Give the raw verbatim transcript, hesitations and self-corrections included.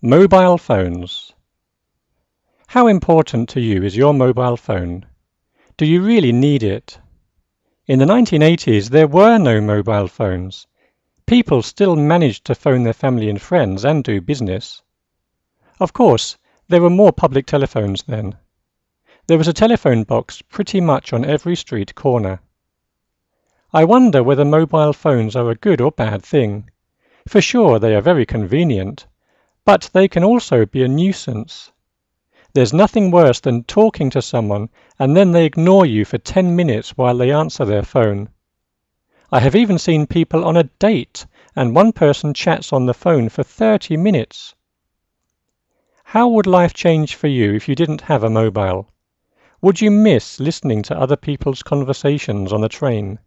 Mobile phones. How important to you is your mobile phone? Do you really need it? In the nineteen eighties, there were no mobile phones. People still managed to phone their family and friends and do business. Of course, there were more public telephones then. There was a telephone box pretty much on every street corner. I wonder whether mobile phones are a good or bad thing. For sure, they are very convenient, but they can also be a nuisance. There's nothing worse than talking to someone and then they ignore you for ten minutes while they answer their phone. I have even seen people on a date and one person chats on the phone for thirty minutes. How would life change for you if you didn't have a mobile? Would you miss listening to other people's conversations on the train?